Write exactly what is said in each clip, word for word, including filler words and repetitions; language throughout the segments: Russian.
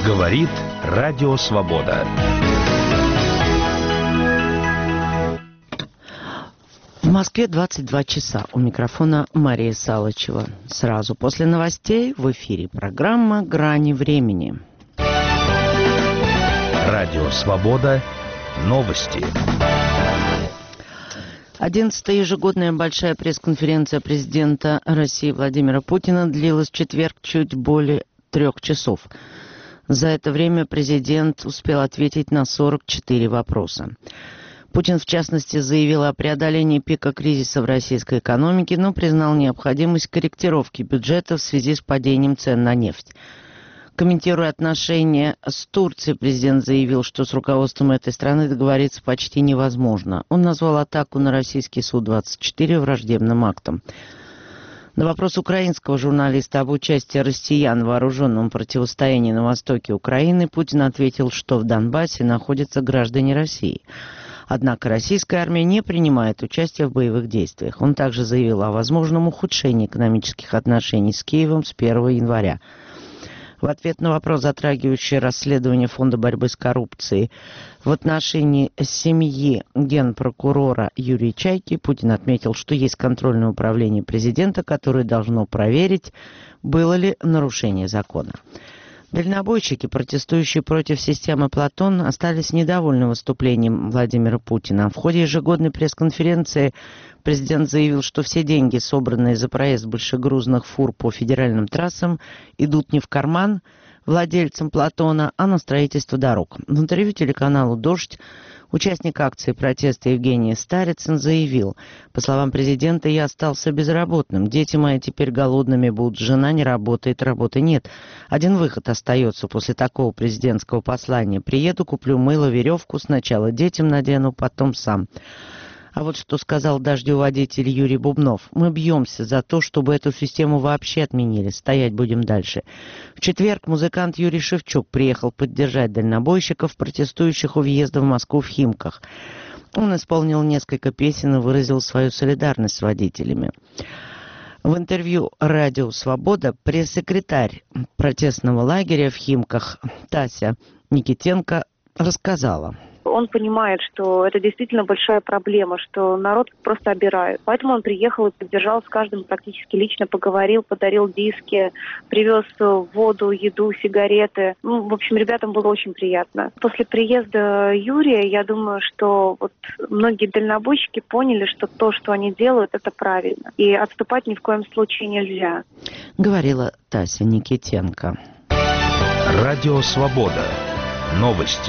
Говорит Радио Свобода. В Москве двадцать два часа. У микрофона Мария Салычева. Сразу после новостей в эфире программа «Грани времени». Радио Свобода. Новости. Одиннадцатая ежегодная большая пресс-конференция президента России Владимира Путина длилась в четверг чуть более трех часов. За это время президент успел ответить на сорок четыре вопроса. Путин, в частности, заявил о преодолении пика кризиса в российской экономике, но признал необходимость корректировки бюджета в связи с падением цен на нефть. Комментируя отношения с Турцией, президент заявил, что с руководством этой страны договориться почти невозможно. Он назвал атаку на российский Су двадцать четыре враждебным актом. На вопрос украинского журналиста об участии россиян в вооруженном противостоянии на востоке Украины Путин ответил, что в Донбассе находятся граждане России. Однако российская армия не принимает участие в боевых действиях. Он также заявил о возможном ухудшении экономических отношений с Киевом с первого января. В ответ на вопрос, затрагивающий расследование Фонда борьбы с коррупцией в отношении семьи генпрокурора Юрия Чайки, Путин отметил, что есть контрольное управление президента, которое должно проверить, было ли нарушение закона. Дальнобойщики, протестующие против системы «Платон», остались недовольны выступлением Владимира Путина. В ходе ежегодной пресс-конференции президент заявил, что все деньги, собранные за проезд большегрузных фур по федеральным трассам, идут не в карман владельцам «Платона», а на строительство дорог. В интервью телеканалу «Дождь» участник акции протеста Евгений Старицын заявил: по словам президента, я остался безработным, дети мои теперь голодными будут, жена не работает, работы нет. Один выход остается после такого президентского послания: приеду, куплю мыло, веревку, сначала детям надену, потом сам. А вот что сказал дождеводитель Юрий Бубнов: мы бьемся за то, чтобы эту систему вообще отменили, стоять будем дальше. В четверг музыкант Юрий Шевчук приехал поддержать дальнобойщиков, протестующих у въезда в Москву в Химках. Он исполнил несколько песен и выразил свою солидарность с водителями. В интервью «Радио Свобода» пресс-секретарь протестного лагеря в Химках Тася Никитенко рассказала. Он понимает, что это действительно большая проблема, что народ просто обирает. Поэтому он приехал и поддержал с каждым, практически лично поговорил, подарил диски, привез воду, еду, сигареты. Ну, в общем, ребятам было очень приятно. После приезда Юрия, я думаю, что вот многие дальнобойщики поняли, что то, что они делают, это правильно. И отступать ни в коем случае нельзя. Говорила Тася Никитенко. Радио Свобода. Новости.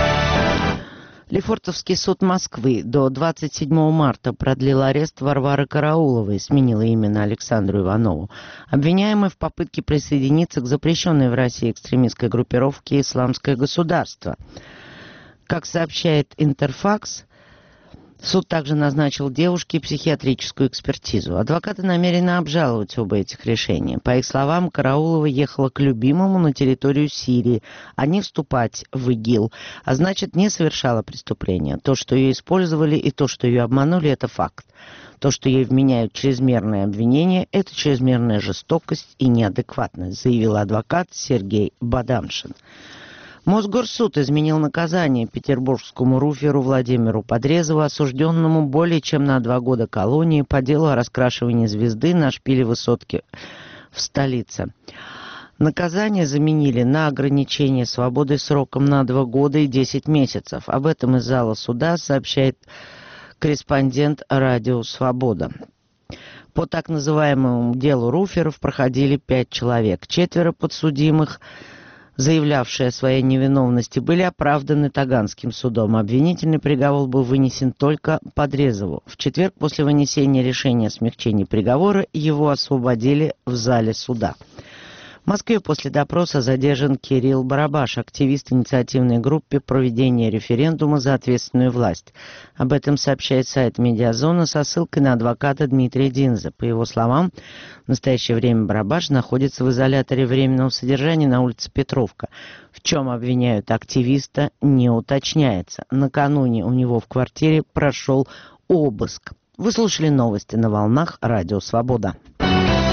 Лефортовский суд Москвы до двадцать седьмого марта продлил арест Варвары Карауловой, сменила имя на Александру Иванову, обвиняемой в попытке присоединиться к запрещенной в России экстремистской группировке «Исламское государство». Как сообщает Интерфакс, суд также назначил девушке психиатрическую экспертизу. Адвокаты намерены обжаловать оба этих решения. По их словам, Караулова ехала к любимому на территорию Сирии, а не вступать в ИГИЛ, а значит, не совершала преступления. То, что ее использовали, и то, что ее обманули, это факт. То, что ей вменяют чрезмерное обвинение, это чрезмерная жестокость и неадекватность, заявил адвокат Сергей Бадамшин. Мосгорсуд изменил наказание петербургскому руферу Владимиру Подрезову, осужденному более чем на два года колонии по делу о раскрашивании звезды на шпиле высотки в столице. Наказание заменили на ограничение свободы сроком на два года и десять месяцев. Об этом из зала суда сообщает корреспондент «Радио Свобода». По так называемому делу руферов проходили пять человек. Четверо подсудимых, заявлявшие о своей невиновности, были оправданы Таганским судом. Обвинительный приговор был вынесен только Подрезову. В четверг после вынесения решения о смягчении приговора его освободили в зале суда. В Москве после допроса задержан Кирилл Барабаш, активист инициативной группы проведения референдума за ответственную власть. Об этом сообщает сайт «Медиазона» со ссылкой на адвоката Дмитрия Динза. По его словам, в настоящее время Барабаш находится в изоляторе временного содержания на улице Петровка. В чем обвиняют активиста, не уточняется. Накануне у него в квартире прошел обыск. Вы слушали новости на волнах Радио Свобода.